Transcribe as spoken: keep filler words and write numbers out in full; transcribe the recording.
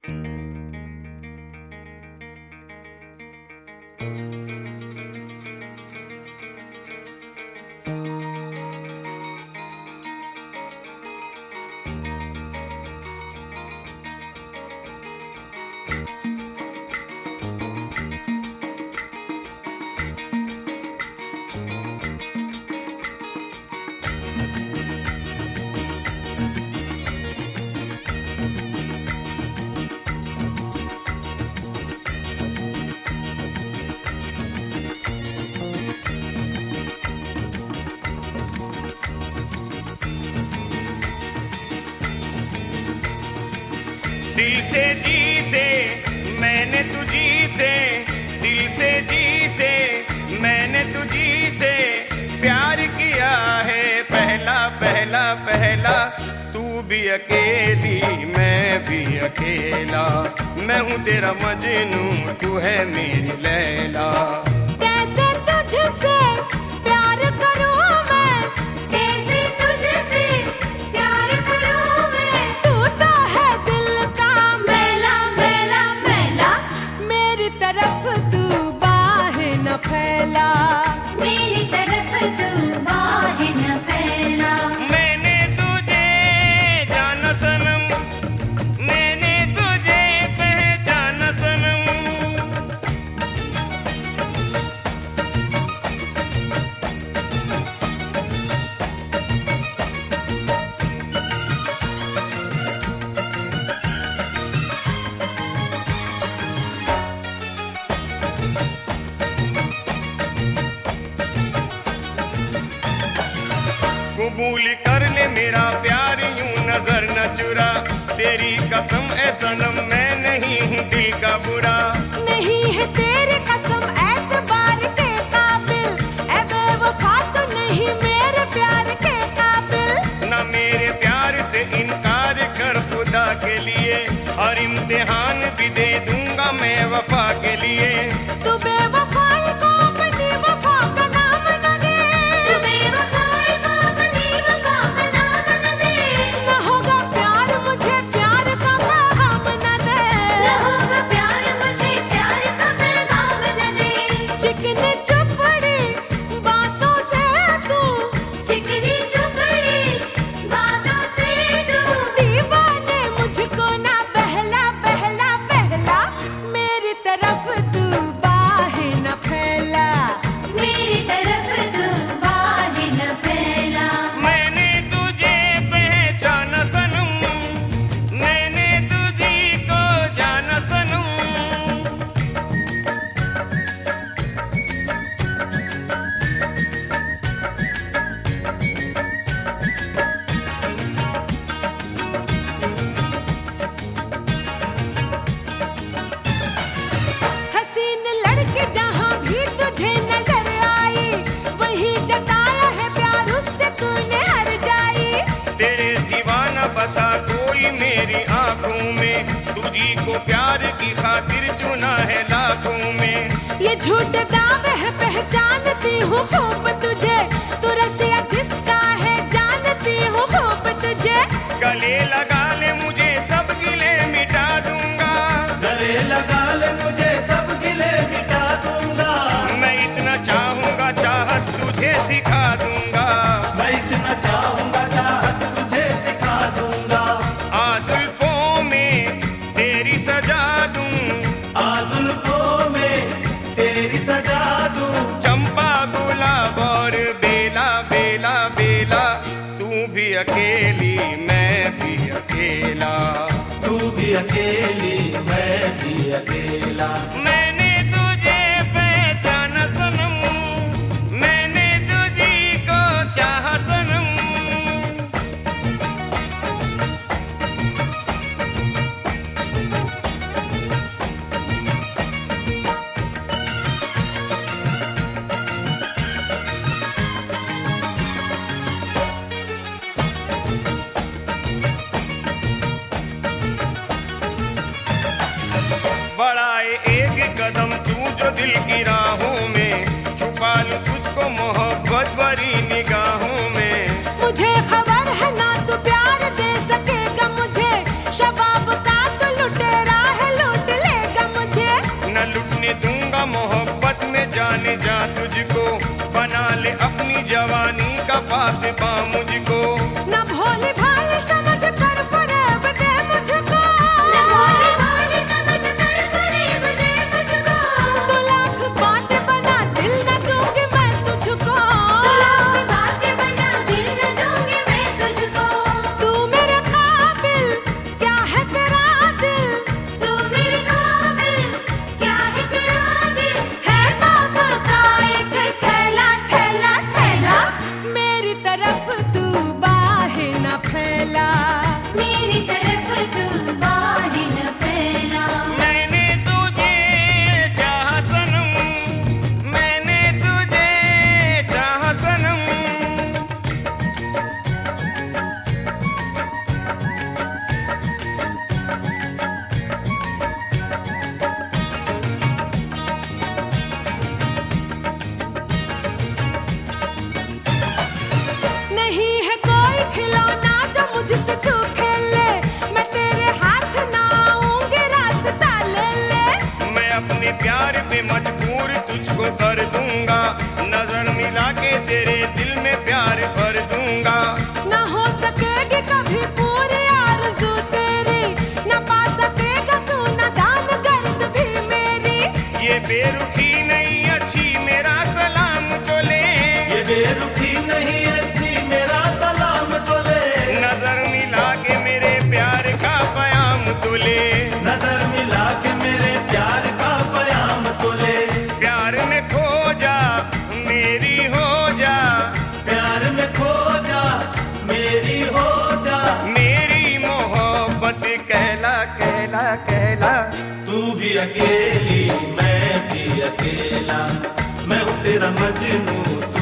दिल से जी से मैंने तुझी से, दिल से जी से मैंने तुझी से प्यार किया है पहला पहला पहला। तू भी अकेली मैं भी अकेला, मैं हूँ तेरा मजनू तू है मेरी लैला। कैसे तुझसे प्यार करूं मैं, कैसे तुझसे प्यार करूं मैं, तू तो है दिल का मैला मैला मैला। मेरी तरफ तू बाहें न फैला, मेरी तरफ तू बाहें न फैला। मैंने तुझे जाना सनम, मैंने तुझे पहचाना सनम। कबूल कर ले मेरा प्यार यूं नजर न चुरा, तेरी कसम ए सनम मैं नहीं हूँ दिल का बुरा। नहीं है तेरी कसम एतबार के काबिल, ऐ बेवफा तो नहीं मेरे प्यार के काबिल। ना मेरे प्यार से इनकार कर खुदा के लिए, और इम्तिहान भी दे दूंगा मैं वफा के लिए। तू बेवफाई को अपनी वफा का नाम न दे, तू बेवफाई को अपनी वफा का नाम न दे। न होगा प्यार मुझे प्यार का पैगाम न दे, न होगा प्यार मुझे प्यार का पैगाम न दे। चिकनी चुपड़ी बातों से तू, चिकनी चुपड़ी बातों से तू दीवाने मुझको ना बहला बहला बहला। मेरी तरफ तू बाहें न फैला, मेरी तरफ तू बाहें न फैला। मैंने तुझे पहचाना सनम, मैंने तुझी को जाना सनम। हसीन लड़की जहाँ भी तुझे नजर आई, वही जताया है प्यार उससे तूने हर जाई। तेरे सिवा न बसा कोई मेरी आंखों में, तुझी को प्यार की खातिर चुना है लाखों में। ये झूठ दावे है पहचानती हूँ खूब तुझे, तू रसिया किसका है जानती हूँ खूब तुझे। गले लगा ले मुझे सब गिले मिटा दूंगा, गले लगा ले मुझे सब गिले मिटा दूंगा। मैं इतना चाहूंगा चाहत तुझे सिखा दूंगा। मैं इतना चाहूंगा चाहत तुझे सिखा दूंगा। आजुल्फों में तेरी सजा दूं, आजुल्फों में तेरी सजा दूं। चंपा गुलाब और बेला बेला बेला। तू भी अकेली मैं भी अकेला, तू भी अकेली मैं भी अकेला। मैंने तुझे पहचाना सनम, मैंने तुझी को चाहा सनम। बढ़ाए एक कदम तू जो दिल की राहों में, छुपा लूं तुझको मोहब्बत भरी निगाहों में। मुझे खबर है ना तू प्यार दे सकेगा मुझे, शबाब का तू लुटेरा ले जा तुझको, बना ले अपनी जवानी का पासबा मुझको। न भोली भाली समझ कर फरेब दे मुझको, न भोली भाली समझ कर फरेब दे मुझको। तू लाख बातें बना दिल न दूंगी मैं तुझको, तू लाख बातें बना दिल न दूंगी मैं तुझको। तू मेरे काबिल क्या है तेरा दिल, तू मेरे काबिल क्या है तेरा दिल। है बाबा का एक थैला थैला थैला, मेरी तरफ तू बाहें न फैला, मेरी तरफ तू बाहें न फैला। मैंने तुझे चाहा सनम, मैंने तुझे चाहा सनम। नहीं है कोई खिलौना जो मुझसे तू खेले, मैं तेरे हाथ ना आऊंगी रास्ता ले ले। मैं अपने प्यार पे मजबूर तुझको कर दूंगा, नजर मिला के तेरे दिल में प्यार भर दूंगा। न हो सकेगी कभी पूरी आरज़ू तेरी, न पा सकेगा तू न दान गर्द भी मेरी। ये बेरुखी नहीं अच्छी मेरा सलाम तो ले, ये बेरुखी नहीं अच्छी मेरा सलाम तो ले। नजर मिला के मेरे प्यार का पयाम तो ले। नजर मिला के मेरे प्यार का पयाम तो ले। प्यार में खो जा मेरी हो जा, प्यार में खो जा मेरी हो जा। मेरी मोहब्बत कहला कहला कहला। तू भी अकेली मैं भी अकेला, मैं हूँ तेरा मजनू